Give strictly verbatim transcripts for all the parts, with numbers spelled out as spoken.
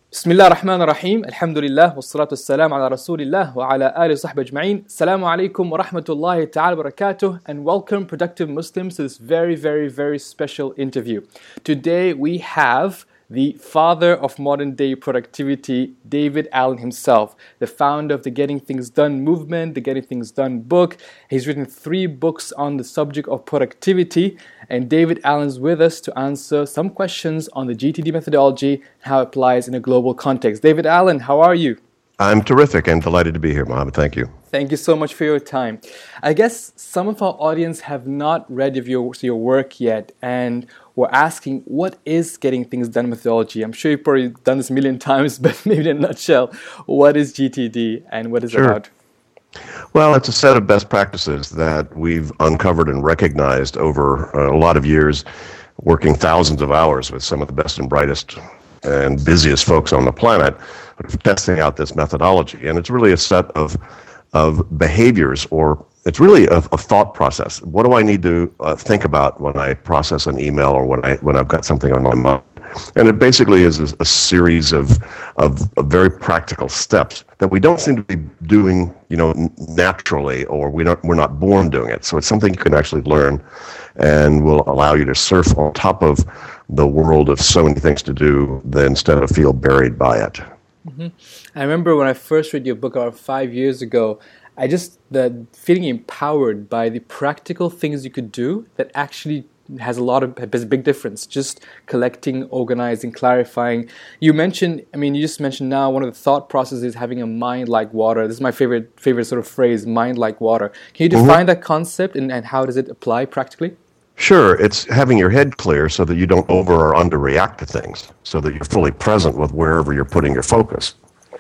بسم الله الرحمن الرحيم الحمد لله والصلاة والسلام على رسول الله وعلى آله وصحبه أجمعين. Assalamu alaikum wa rahmatullahi ta'ala wa barakatuh, and welcome productive Muslims to this very very very special interview. Today we have the father of modern day productivity, David Allen himself, the founder of the Getting Things Done movement, the Getting Things Done book. He's written three books on the subject of productivity, and David Allen's with us to answer some questions on the G T D methodology and how it applies in a global context. David Allen, how are you? I'm terrific and delighted to be here, Mohammed. Thank you. Thank you so much for your time. I guess some of our audience have not read of your, your work yet, and we're asking, what is Getting Things Done methodology? I'm sure you've probably done this a million times, but maybe in a nutshell, what is G T D and what is Sure. it about? Well, it's a set of best practices that we've uncovered and recognized over a lot of years, working thousands of hours with some of the best and brightest and busiest folks on the planet, testing out this methodology. And it's really a set of of behaviors, or it's really a, a thought process. What do I need to uh, think about when I process an email or when I when I've got something on my mind? And it basically is a, a series of, of of very practical steps that we don't seem to be doing, you know, naturally, or we don't we're not born doing it. So it's something you can actually learn, and will allow you to surf on top of the world of so many things to do, then instead of feel buried by it. Mm-hmm. I remember when I first read your book around five years ago, I just, the feeling empowered by the practical things you could do that actually has a lot of, has a big difference. Just collecting, organizing, clarifying. You mentioned, I mean, you just mentioned now one of the thought processes is having a mind like water. This is my favorite, favorite sort of phrase, mind like water. Can you define mm-hmm. that concept and, and how does it apply practically? Sure. It's having your head clear so that you don't over or underreact to things, so that you're fully present with wherever you're putting your focus.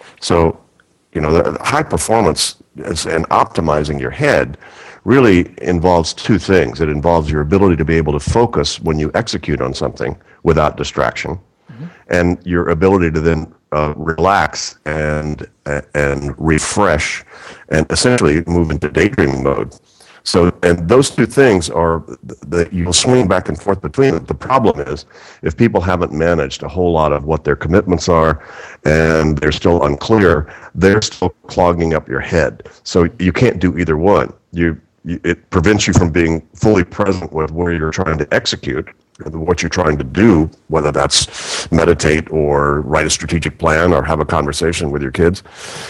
So, you know, the, the high performance is, and optimizing your head really involves two things. It involves your ability to be able to focus when you execute on something without distraction, mm-hmm. and your ability to then uh, relax and uh, and refresh and essentially move into daydreaming mode. So, and those two things are that you'll swing back and forth between them. The problem is, if people haven't managed a whole lot of what their commitments are, and they're still unclear, they're still clogging up your head. So you can't do either one. You, you it prevents you from being fully present with where you're trying to execute, what you're trying to do, whether that's meditate or write a strategic plan or have a conversation with your kids.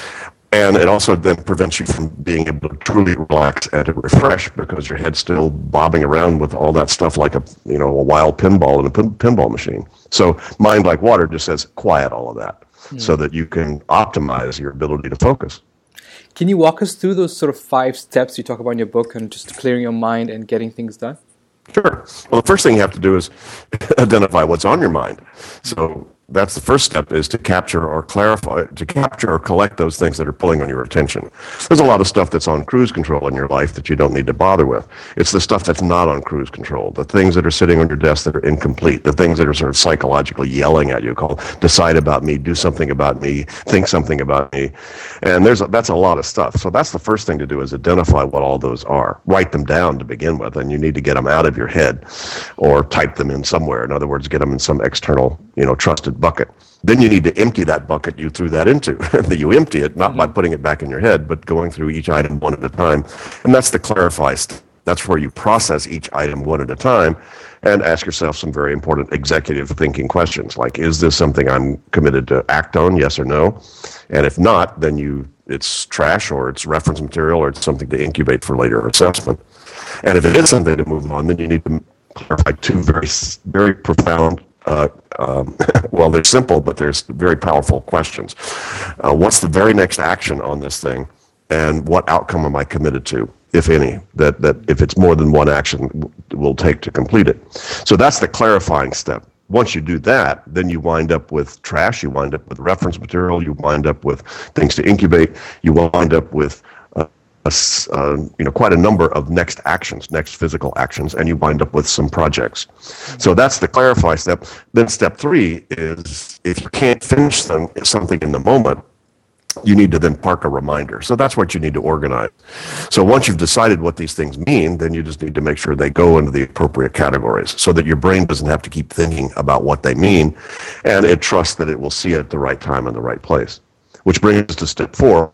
And it also then prevents you from being able to truly relax and to refresh, because your head's still bobbing around with all that stuff like a, you know, a wild pinball in a pin- pinball machine. So mind like water just says quiet all of that, mm. so that you can optimize your ability to focus. Can you walk us through those sort of five steps you talk about in your book and just clearing your mind and getting things done? Sure. Well, the first thing you have to do is identify what's on your mind. So that's the first step, is to capture or clarify, to capture or collect those things that are pulling on your attention. There's a lot of stuff that's on cruise control in your life that you don't need to bother with. It's the stuff that's not on cruise control, the things that are sitting on your desk that are incomplete, the things that are sort of psychologically yelling at you, called decide about me, do something about me, think something about me. And there's a, that's a lot of stuff. So that's the first thing to do, is identify what all those are. Write them down to begin with, and you need to get them out of your head or type them in somewhere. In other words, get them in some external, you know, trusted bucket. Then you need to empty that bucket you threw that into. That you empty it, not mm-hmm. by putting it back in your head, but going through each item one at a time. And that's the clarify step. That's where you process each item one at a time and ask yourself some very important executive thinking questions, like, is this something I'm committed to act on, yes or no? And if not, then you it's trash, or it's reference material, or it's something to incubate for later assessment. And if it is something to move on, then you need to clarify two very, very profound Uh, um, well, they're simple, but they're very powerful questions. Uh, what's the very next action on this thing, and what outcome am I committed to, if any, that, that if it's more than one action will take to complete it? So that's the clarifying step. Once you do that, then you wind up with trash, you wind up with reference material, you wind up with things to incubate, you wind up with Uh, you know, quite a number of next actions, next physical actions, and you wind up with some projects. So that's the clarify step. Then step three is, if you can't finish them, something in the moment, you need to then park a reminder. So that's what you need to organize. So once you've decided what these things mean, then you just need to make sure they go into the appropriate categories so that your brain doesn't have to keep thinking about what they mean, and it trusts that it will see it at the right time in the right place. Which brings us to step four.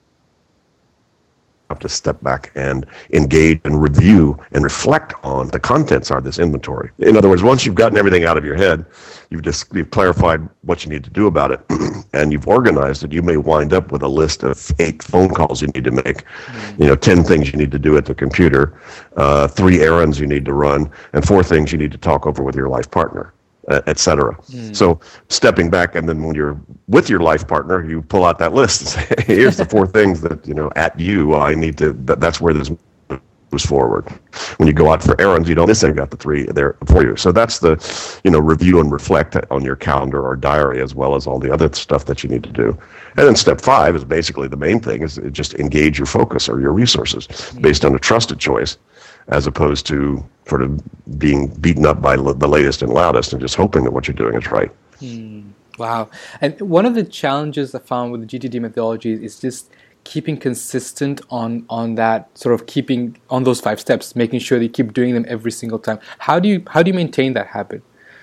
Have to step back and engage and review and reflect on the contents of this inventory. In other words, once you've gotten everything out of your head, you've just you've clarified what you need to do about it, and you've organized it, you may wind up with a list of eight phone calls you need to make, mm-hmm. you know, ten things you need to do at the computer, uh, three errands you need to run, and four things you need to talk over with your life partner, et cetera. Mm. So stepping back, and then when you're with your life partner, you pull out that list and say, hey, here's the four things that, you know, at you, I need to, that, that's where this moves forward. When you go out for errands, you don't miss any, got the three there for you. So that's the, you know, review and reflect on your calendar or diary, as well as all the other stuff that you need to do. And then step five is basically the main thing, is just engage your focus or your resources mm. based on a trusted choice, as opposed to sort of being beaten up by l- the latest and loudest and just hoping that what you're doing is right. Hmm. Wow. And one of the challenges I found with the G T D methodology is just keeping consistent on, on that, sort of keeping on those five steps, making sure that you keep doing them every single time. How do you how do you maintain that habit?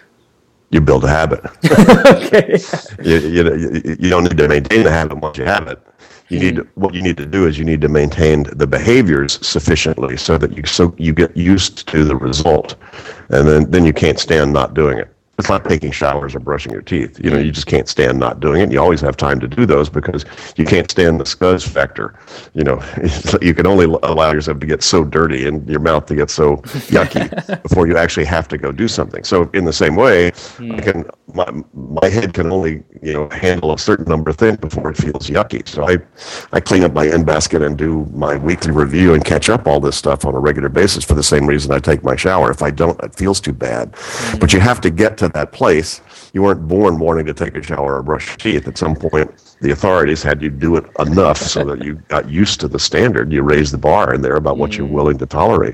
You build a habit. Okay. you, you, you don't need to maintain the habit once you have it. You need to, what you need to do is you need to maintain the behaviors sufficiently so that you so you get used to the result, and then, then you can't stand not doing it. It's like taking showers or brushing your teeth. You know, you just can't stand not doing it. You always have time to do those because you can't stand the scuzz factor. You know, you can only allow yourself to get so dirty and your mouth to get so yucky before you actually have to go do something. So in the same way, mm. I can my my head can only, you know, handle a certain number of things before it feels yucky. So I I clean up my end basket and do my weekly review and catch up all this stuff on a regular basis for the same reason I take my shower. If I don't, it feels too bad. Mm. But you have to get to that place. You weren't born wanting to take a shower or brush your teeth. At some point, the authorities had you do it enough so that you got used to the standard. You raised the bar in there about what mm. you're willing to tolerate.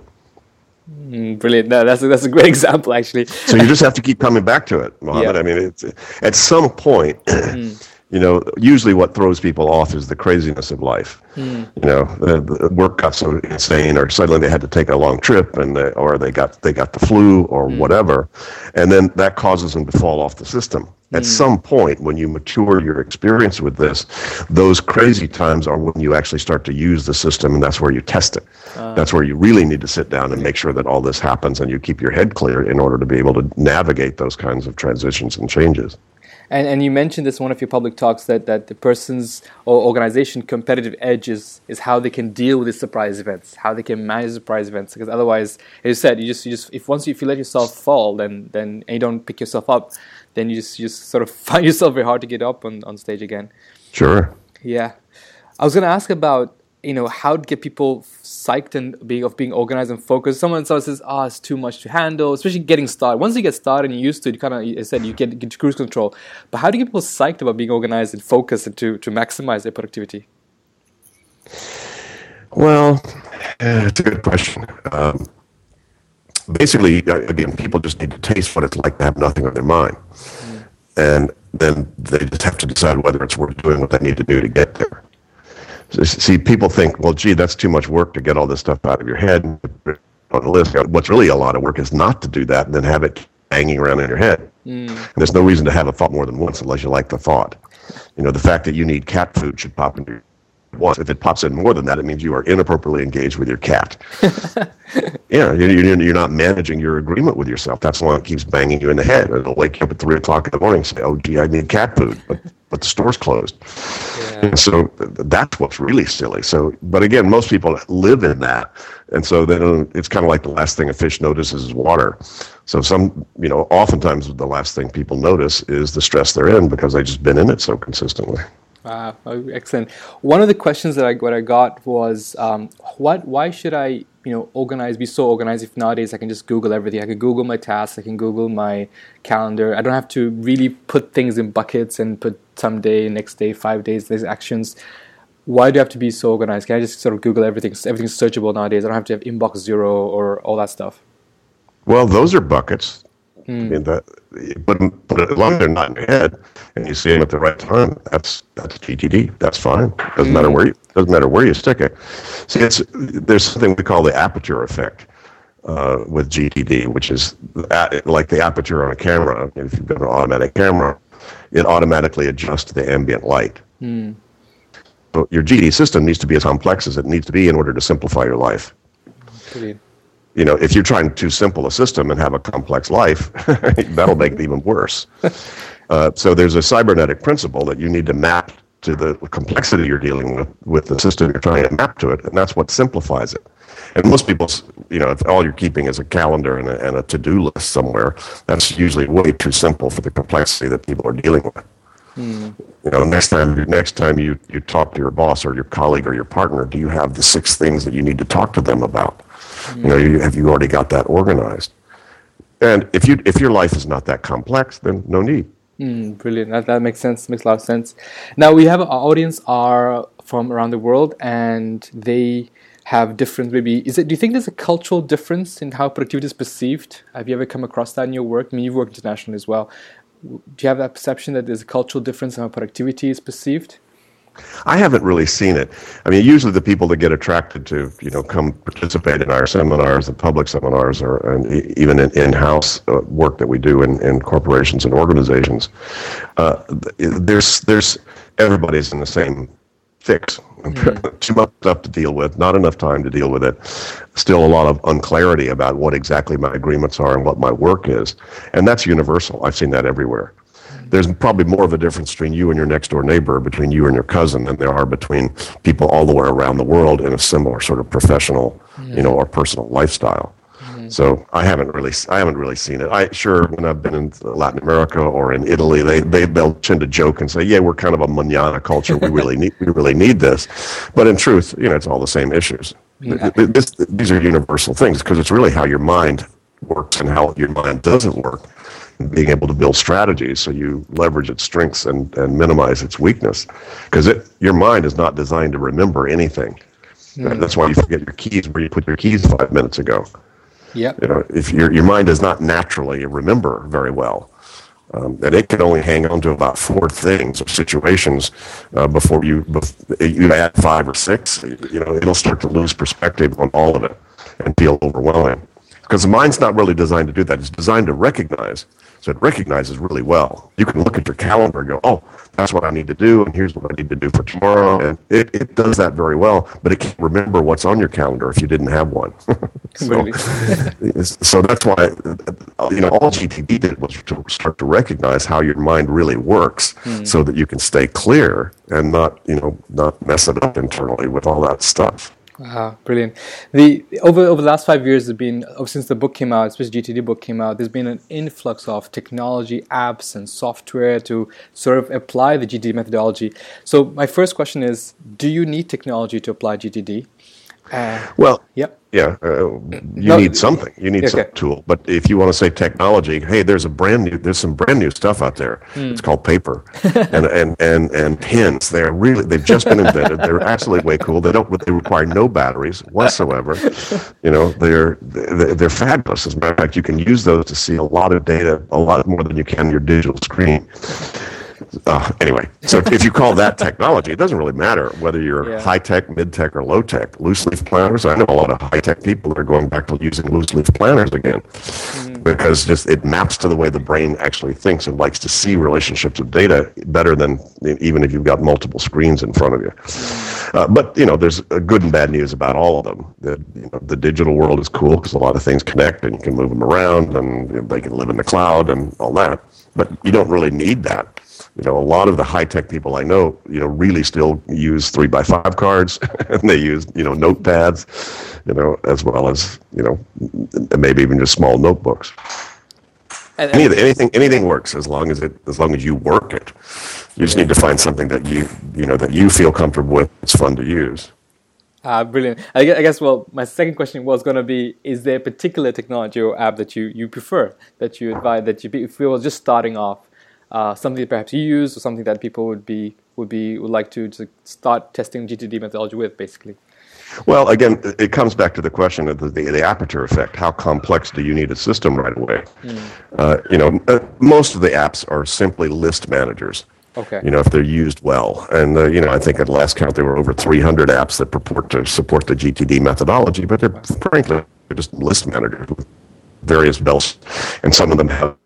Mm, brilliant. No, that's a, that's a great example, actually. So you just have to keep coming back to it, Mohammed. Yeah. I mean, it's, at some point, mm. you know, usually what throws people off is the craziness of life. Mm. You know, the, the work got so insane, or suddenly they had to take a long trip, and they, or they got they got the flu, or mm. whatever, and then that causes them to fall off the system. At mm. some point, when you mature your experience with this, those crazy times are when you actually start to use the system, and that's where you test it. Uh, that's where you really need to sit down and make sure that all this happens, and you keep your head clear in order to be able to navigate those kinds of transitions and changes. And and you mentioned this in one of your public talks, that, that the person's or organization competitive edge is, is how they can deal with the surprise events, how they can manage surprise events. Because otherwise, as you said, you just you just if once you, if you let yourself fall, then then and you don't pick yourself up, then you just you just sort of find yourself very hard to get up on, on stage again. Sure. Yeah, I was going to ask about, you know, how to get people psyched and being of being organized and focused. Someone sort of says, "Ah, oh, it's too much to handle," especially getting started. Once you get started and you're used to it, you kind of, as I said, you get, get cruise control. But how do you get people psyched about being organized and focused and to, to maximize their productivity? Well, uh, it's a good question. Um, basically, again, people just need to taste what it's like to have nothing on their mind. Mm. And then they just have to decide whether it's worth doing what they need to do to get there. See, people think, well, gee, that's too much work to get all this stuff out of your head on the list. What's really a lot of work is not to do that and then have it hanging around in your head. Mm. And there's no reason to have a thought more than once unless you like the thought. You know, the fact that you need cat food should pop into your once. If it pops in more than that, it means you are inappropriately engaged with your cat. Yeah, you're, you're not managing your agreement with yourself. That's the one that keeps banging you in the head. It'll wake you up at three o'clock in the morning and say, "Oh, gee, I need cat food," but but the store's closed. Yeah. And so that's what's really silly. So, but again, most people live in that, and so then it's kind of like the last thing a fish notices is water. So some, you know, oftentimes the last thing people notice is the stress they're in because they've just been in it so consistently. Wow, oh, excellent. One of the questions that I what I got was, um, what? Why should I, you know, organize? Be so organized if nowadays I can just Google everything. I can Google my tasks. I can Google my calendar. I don't have to really put things in buckets and put someday, next day, five days, these actions. Why do I have to be so organized? Can I just sort of Google everything? Everything's searchable nowadays. I don't have to have inbox zero or all that stuff. Well, those are buckets. Mm. I mean, that, but, but as long as they're not in your head and you see them at the right time, that's that's G T D. That's fine. Doesn't mm. matter where you doesn't matter where you stick it. See, it's there's something we call the aperture effect uh, with G T D, which is like the aperture on a camera. If you've got an automatic camera, it automatically adjusts to the ambient light. Mm. So your G T D system needs to be as complex as it needs to be in order to simplify your life. Brilliant. You know, if you're trying too simple a system and have a complex life, that'll make it even worse. Uh, so there's a cybernetic principle that you need to map to the complexity you're dealing with, with the system you're trying to map to it, and that's what simplifies it. And most people, you know, if all you're keeping is a calendar and a, and a to-do list somewhere, that's usually way too simple for the complexity that people are dealing with. Hmm. You know, next time, next time you, you talk to your boss or your colleague or your partner, do you have the six things that you need to talk to them about? You know, you, have you already got that organized? And if you if your life is not that complex, then no need. Mm, brilliant. That that makes sense. Makes a lot of sense. Now we have our audience are from around the world, and they have different. Maybe is it? Do you think there's a cultural difference in how productivity is perceived? Have you ever come across that in your work? I mean, you've worked internationally as well. Do you have that perception that there's a cultural difference in how productivity is perceived? I haven't really seen it. I mean, usually the people that get attracted to, you know, come participate in our seminars, the public seminars, or and even in in-house uh, work that we do in, in corporations and organizations, uh, there's there's everybody's in the same fix. Mm-hmm. Too much stuff to deal with, not enough time to deal with it. Still a lot of unclarity about what exactly my agreements are and what my work is, and that's universal. I've seen that everywhere. There's probably more of a difference between you and your next door neighbor, between you and your cousin, than there are between people all the way around the world in a similar sort of professional, yeah. you know, or personal lifestyle. Mm-hmm. So I haven't really, I haven't really seen it. I sure when I've been in Latin America or in Italy, they they they'll tend to joke and say, "Yeah, we're kind of a mañana culture. We really need, we really need this," but in truth, you know, it's all the same issues. Yeah. This, these are universal things because it's really how your mind works and how your mind doesn't work. Being able to build strategies so you leverage its strengths and, and minimize its weakness. Because it your mind is not designed to remember anything. Mm. That's why you forget your keys where you put your keys five minutes ago. Yep. You know, if your your mind does not naturally remember very well. Um, and it can only hang on to about four things or situations uh, before you before you add five or six. You know, it'll start to lose perspective on all of it and feel overwhelming. Because the mind's not really designed to do that. It's designed to recognize. So it recognizes really well. You can look at your calendar and go, oh, that's what I need to do, and here's what I need to do for tomorrow. And it, it does that very well, but it can't remember what's on your calendar if you didn't have one. so, so that's why, you know, all G T D did was to start to recognize how your mind really works mm. so that you can stay clear and not, you know, not mess it up internally with all that stuff. Wow, brilliant. The over over the last five years, there's been since the book came out, especially G T D book came out, there's been an influx of technology, apps, and software to sort of apply the G T D methodology. So my first question is: do you need technology to apply G T D? Uh, well, yep. Yeah, uh, you no, need something. You need okay. some tool. But if you want to say technology, hey, there's a brand new, there's some brand new stuff out there. Mm. It's called paper and, and and and pens. They're really, they've just been invented. They're absolutely way cool. They don't, they require no batteries whatsoever. You know, they're they're, they're fabulous. As a matter of fact, you can use those to see a lot of data, a lot more than you can your digital screen. Uh, anyway, so if you call that technology, it doesn't really matter whether you're yeah. high-tech, mid-tech, or low-tech. Loose-leaf planners, I know a lot of high-tech people that are going back to using loose-leaf planners again mm-hmm. because just it maps to the way the brain actually thinks and likes to see relationships of data better than even if you've got multiple screens in front of you. Mm-hmm. Uh, but, you know, there's good and bad news about all of them. The, you know, the digital world is cool because a lot of things connect and you can move them around and you know, they can live in the cloud and all that. But you don't really need that. You know, a lot of the high-tech people I know, you know, really still use three by five cards, and they use, you know, notepads, you know, as well as, you know, maybe even just small notebooks. And, and Any, anything, anything works as long as it, as long as you work it. You just yeah. need to find something that you, you know, that you feel comfortable with. It's fun to use. Ah, brilliant. I guess, I guess, well, my second question was going to be, is there a particular technology or app that you, you prefer, that you advise, that you, if you were just starting off, Uh, something that perhaps you use or something that people would be would be would like to, to start testing G T D methodology with, basically? Well, again, it comes back to the question of the, the, the aperture effect. How complex do you need a system right away? Mm. Uh, you know, uh, most of the apps are simply list managers. Okay. You know, if they're used well. And, uh, you know, I think at last count there were over three hundred apps that purport to support the G T D methodology, but they're frankly they're just list managers with various bells, and some of them have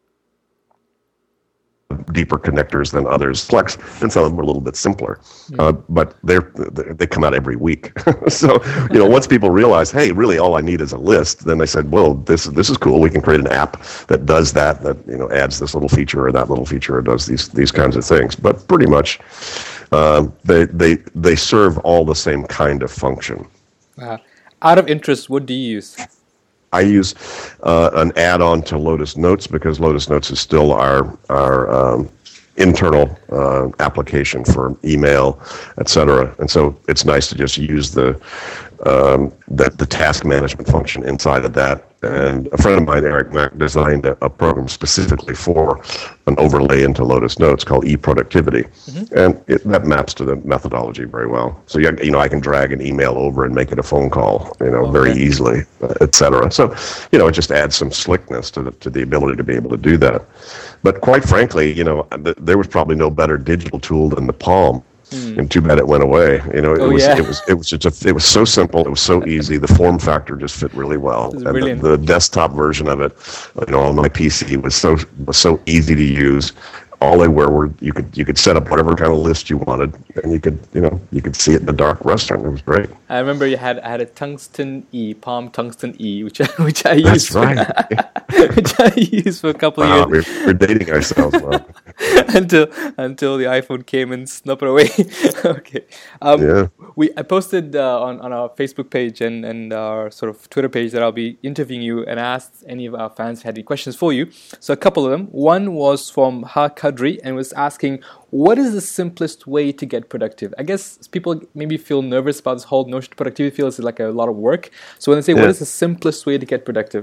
deeper connectors than others, Flex, and some of them are a little bit simpler. Mm. Uh, but they're, they come out every week. So, you know, once people realize, hey, really all I need is a list, then they said, well, this this is cool. We can create an app that does that, that, you know, adds this little feature or that little feature or does these these kinds of things. But pretty much uh, they, they, they serve all the same kind of function. Uh, out of interest, what do you use? I use uh, an add-on to Lotus Notes because Lotus Notes is still our our um, internal uh, application for email, et cetera. And so it's nice to just use the um, the, the task management function inside of that. And a friend of mine, Eric Mack, designed a, a program specifically for an overlay into Lotus Notes called eProductivity, mm-hmm. and it, that maps to the methodology very well. So you, you know, I can drag an email over and make it a phone call, you know, okay. very easily, et cetera. So, you know, it just adds some slickness to the to the ability to be able to do that. But quite frankly, you know, th- there was probably no better digital tool than the Palm. Mm. And too bad it went away. You know, it oh, was yeah. it was it was just a, it was so simple. It was so easy. The form factor just fit really well. And the, the desktop version of it, you know, on my P C was so was so easy to use. All they were were you could you could set up whatever kind of list you wanted, and you could you know you could see it in the dark restaurant. It was great. I remember you had I had a Tungsten E, Palm Tungsten E, which I, which I That's used. right. For, which I used for a couple wow, of years. We're, we're dating ourselves. Well. until until the iPhone came and snuck it away. Okay. Um, yeah. We I posted uh, on on our Facebook page and and our sort of Twitter page that I'll be interviewing you, and asked any of our fans if had any questions for you. So a couple of them. One was from Ha Kadri and was asking, what is the simplest way to get productive? I guess people maybe feel nervous about this whole notion of productivity, feels like a lot of work. So when they say, yeah. what is the simplest way to get productive?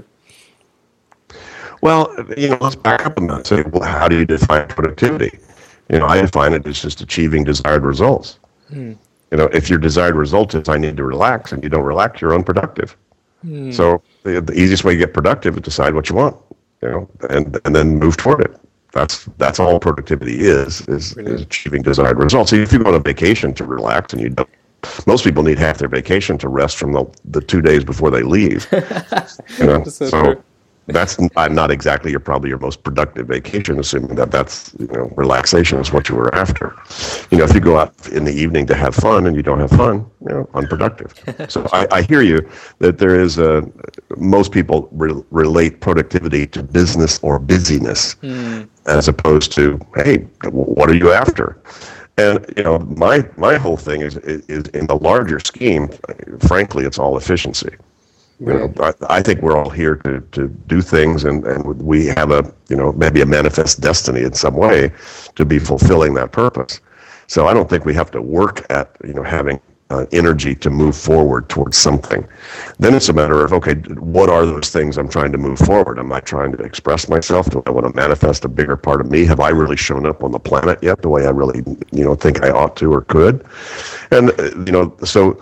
Well, you know, let's back up on that and say, well, how do you define productivity? You know, I define it as just achieving desired results. Hmm. You know, if your desired result is I need to relax, and you don't relax, you're unproductive. Hmm. So the, the easiest way to get productive is decide what you want, you know, and and then move toward it. That's that's all productivity is, is, is achieving desired results. So if you go on a vacation to relax and you don't, most people need half their vacation to rest from the, the two days before they leave. You know? so so that's not exactly your probably your most productive vacation, assuming that that's, you know, relaxation is what you were after. You know, if you go out in the evening to have fun and you don't have fun, you know, unproductive. So I, I hear you that there is a, most people re- relate productivity to business or busyness, mm. as opposed to, hey, what are you after? And, you know, my my whole thing is, is, is in the larger scheme, frankly, it's all efficiency. You know, I, I think we're all here to, to do things, and, and we have a, you know, maybe a manifest destiny in some way to be fulfilling that purpose. So I don't think we have to work at, you know, having uh, energy to move forward towards something. Then it's a matter of, okay, what are those things I'm trying to move forward? Am I trying to express myself? Do I want to manifest a bigger part of me? Have I really shown up on the planet yet the way I really, you know, think I ought to or could? And, uh, you know, so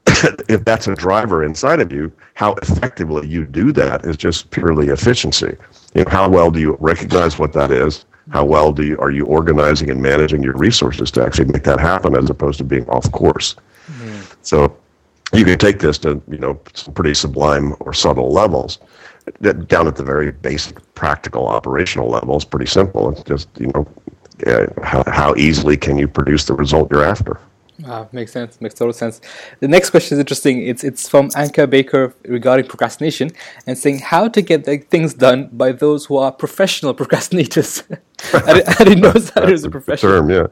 if that's a driver inside of you, how effectively you do that is just purely efficiency. You know, how well do you recognize what that is? How well do you are you organizing and managing your resources to actually make that happen, as opposed to being off course? Mm-hmm. So you can take this to, you know, some pretty sublime or subtle levels. Down at the very basic, practical, operational level, it's pretty simple. It's just, you know, uh, how, how easily can you produce the result you're after? Ah, makes sense. Makes total sense. The next question is interesting. It's it's from Anka Baker regarding procrastination, and saying how to get the things done by those who are professional procrastinators. I, didn't, I didn't know that was a professional term. Yeah.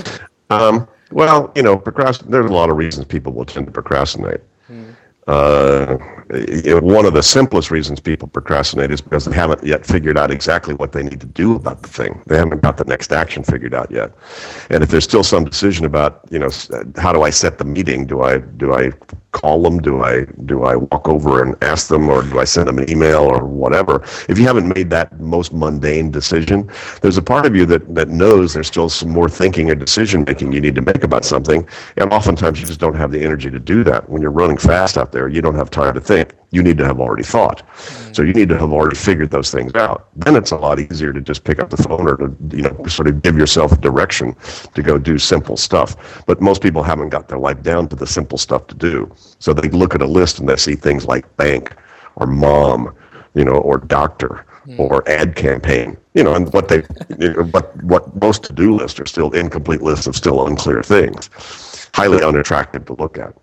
Um, well, you know, procrast- there's a lot of reasons people will tend to procrastinate. Hmm. Uh, one of the simplest reasons people procrastinate is because they haven't yet figured out exactly what they need to do about the thing. They haven't got the next action figured out yet. And if there's still some decision about, you know, how do I set the meeting? Do I do I call them? Do I do I walk over and ask them, or do I send them an email or whatever? If you haven't made that most mundane decision, there's a part of you that, that knows there's still some more thinking and decision making you need to make about something, and oftentimes you just don't have the energy to do that. When you're running fast out there, you don't have time to think. You need to have already thought. Mm-hmm. So you need to have already figured those things out. Then it's a lot easier to just pick up the phone or to, you know, sort of give yourself a direction to go do simple stuff. But most people haven't got their life down to the simple stuff to do. So they look at a list and they see things like bank or mom, you know, or doctor mm-hmm. or ad campaign, you know, and what they, you know, what, what most to-do lists are still incomplete lists of still unclear things, highly unattractive to look at.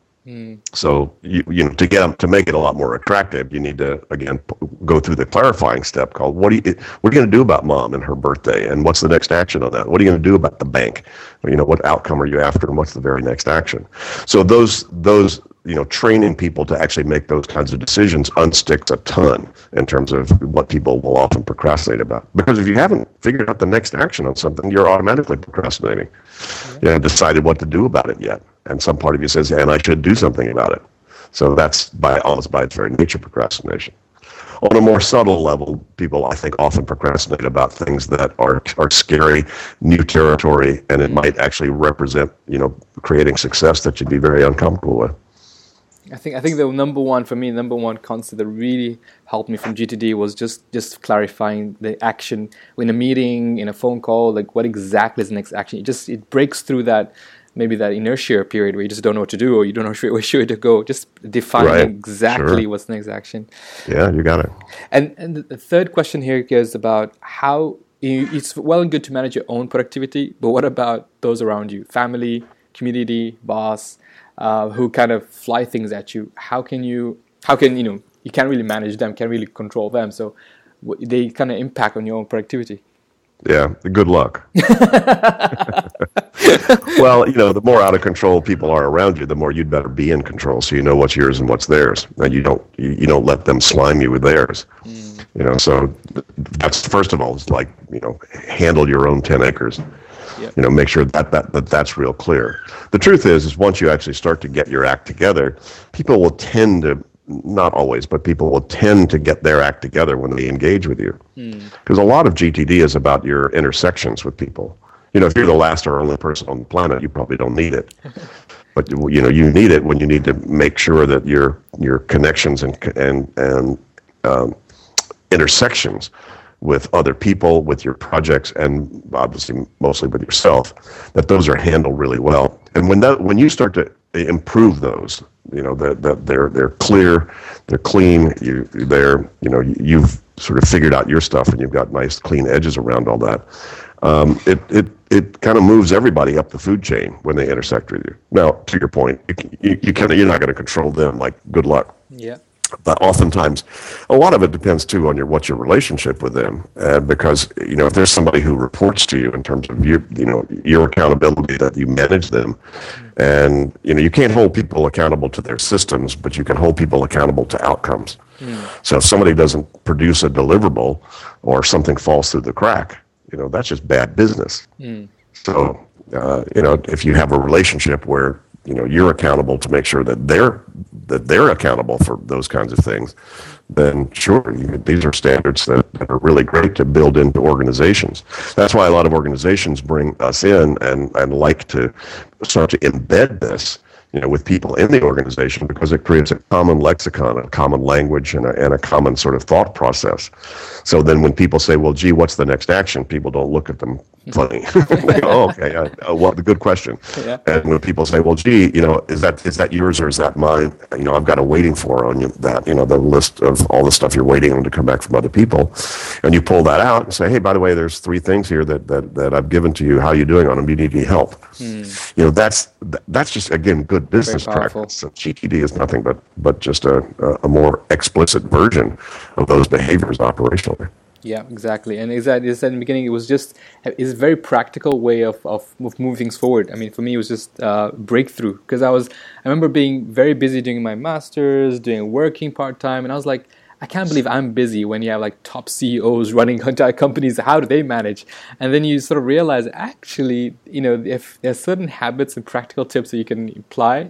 So you you know to get them to make it a lot more attractive, you need to again p- go through the clarifying step called what do you what are you going to do about mom and her birthday, and what's the next action on that? What are you going to do about the bank? You know, what outcome are you after, and what's the very next action? So those those you know training people to actually make those kinds of decisions unsticks a ton in terms of what people will often procrastinate about. Because if you haven't figured out the next action on something, you're automatically procrastinating. Mm-hmm. You haven't decided what to do about it yet. And some part of you says, and I should do something about it. So that's by almost by its very nature procrastination. On a more subtle level, people, I think, often procrastinate about things that are are scary, new territory, and it might actually represent, you know, creating success that you'd be very uncomfortable with. I think I think the number one for me, number one concept that really helped me from G T D was just just clarifying the action in a meeting, in a phone call, like what exactly is the next action. It just it breaks through that. Maybe that inertia period where you just don't know what to do or you don't know where should to go. Just defining right. exactly sure. what's the next action. Yeah, you got it. And and the third question here is about how you, it's well and good to manage your own productivity, but what about those around you, family, community, boss, uh, who kind of fly things at you? How can you? How can you know? You can't really manage them, can't really control them. So they kind of impact on your own productivity. Yeah, good luck. Well, you know, the more out of control people are around you, the more you'd better be in control, so you know what's yours and what's theirs, and you don't you, you don't let them slime you with theirs. Mm. You know, so that's first of all, it's like, you know, handle your own ten acres. Yep. You know, make sure that, that that that's real clear. The truth is, is once you actually start to get your act together, people will tend to. Not always, but people will tend to get their act together when they engage with you. Because mm. a lot of G T D is about your intersections with people. You know, if you're the last or only person on the planet, you probably don't need it. But you know, you need it when you need to make sure that your your connections and and and um, intersections with other people, with your projects, and obviously mostly with yourself, that those are handled really well. And when that when you start to improve those, you know, that that they're they're clear, they're clean. You they're you know you've sort of figured out your stuff, and you've got nice clean edges around all that. Um, it it it kind of moves everybody up the food chain when they intersect with you. Now, to your point, you you, you kind of you're not going to control them. Like, good luck. Yeah. But oftentimes, a lot of it depends too on your what's your relationship with them, uh, because you know if there's somebody who reports to you in terms of your you know your accountability, that you manage them, and you know you can't hold people accountable to their systems, but you can hold people accountable to outcomes. Mm. So if somebody doesn't produce a deliverable, or something falls through the crack, you know that's just bad business. Mm. So uh, you know if you have a relationship where you know you're accountable to make sure that they're that they're accountable for those kinds of things, then sure, you, these are standards that, that are really great to build into organizations. That's why a lot of organizations bring us in and, and like to start to embed this, you know, with people in the organization, because it creates a common lexicon, a common language, and a, and a common sort of thought process. So then when people say, well, gee, what's the next action? People don't look at them funny. They go, oh, okay, uh, uh, well, the good question. Yeah. And when people say, well, gee, you know, is that is that yours or is that mine? You know, I've got a waiting for on you that, you know, the list of all the stuff you're waiting on to come back from other people. And you pull that out and say, hey, by the way, there's three things here that, that, that I've given to you. How are you doing on them? You need any help? Hmm. You know, that's that's just, again, good business practice. So G T D is nothing but, but just a, a more explicit version of those behaviors operationally. Yeah, exactly. And exactly as I said in the beginning, it was just it's a very practical way of, of, of moving things forward. I mean, for me, it was just uh, breakthrough, because I was I remember being very busy doing my master's, doing working part time, and I was like, I can't believe I'm busy when you have like top C E Os running entire companies. How do they manage? And then you sort of realize, actually, you know, if there's certain habits and practical tips that you can apply that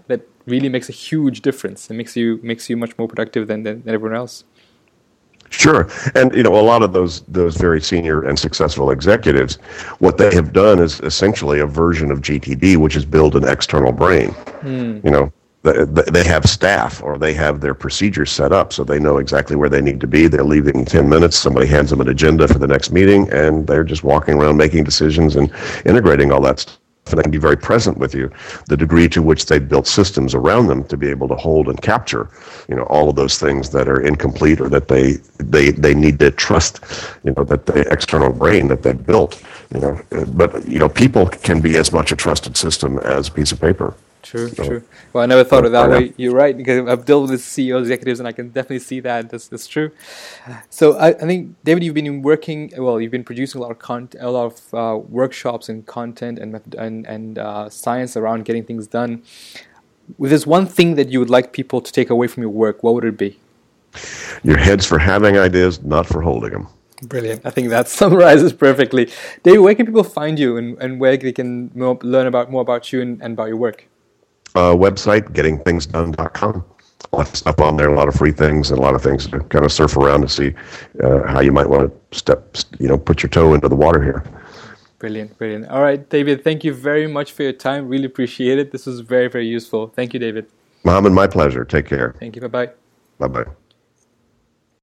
really makes a huge difference. It makes you makes you much more productive than, than, than everyone else. Sure. And, you know, a lot of those those very senior and successful executives, what they have done is essentially a version of G T D, which is build an external brain. Mm. You know, they have staff or they have their procedures set up so they know exactly where they need to be. They're leaving in ten minutes. Somebody hands them an agenda for the next meeting, and they're just walking around making decisions and integrating all that stuff. And they can be very present with you. The degree to which they built systems around them to be able to hold and capture, you know, all of those things that are incomplete or that they they they need to trust, you know, that the external brain that they've built, you know. But you know, people can be as much a trusted system as a piece of paper. True, so, true. Well, I never thought of that way. You're right, because I've dealt with C E Os, executives, and I can definitely see that. That's, that's true. So I, I think, David, you've been working, well, you've been producing a lot of content, a lot of uh, workshops and content and method, and, and uh, science around getting things done. If there's one thing that you would like people to take away from your work, what would it be? Your head's for having ideas, not for holding them. Brilliant. I think that summarizes perfectly. David, where can people find you, and, and where they can more, learn about more about you and, and about your work? Uh, website, getting things done dot com. A lot of stuff on there, a lot of free things, and a lot of things to kind of surf around to see uh, how you might want to step, you know, put your toe into the water here. Brilliant, brilliant. All right, David, thank you very much for your time. Really appreciate it. This was very, very useful. Thank you, David. Mohammed, my pleasure. Take care. Thank you. Bye-bye. Bye-bye.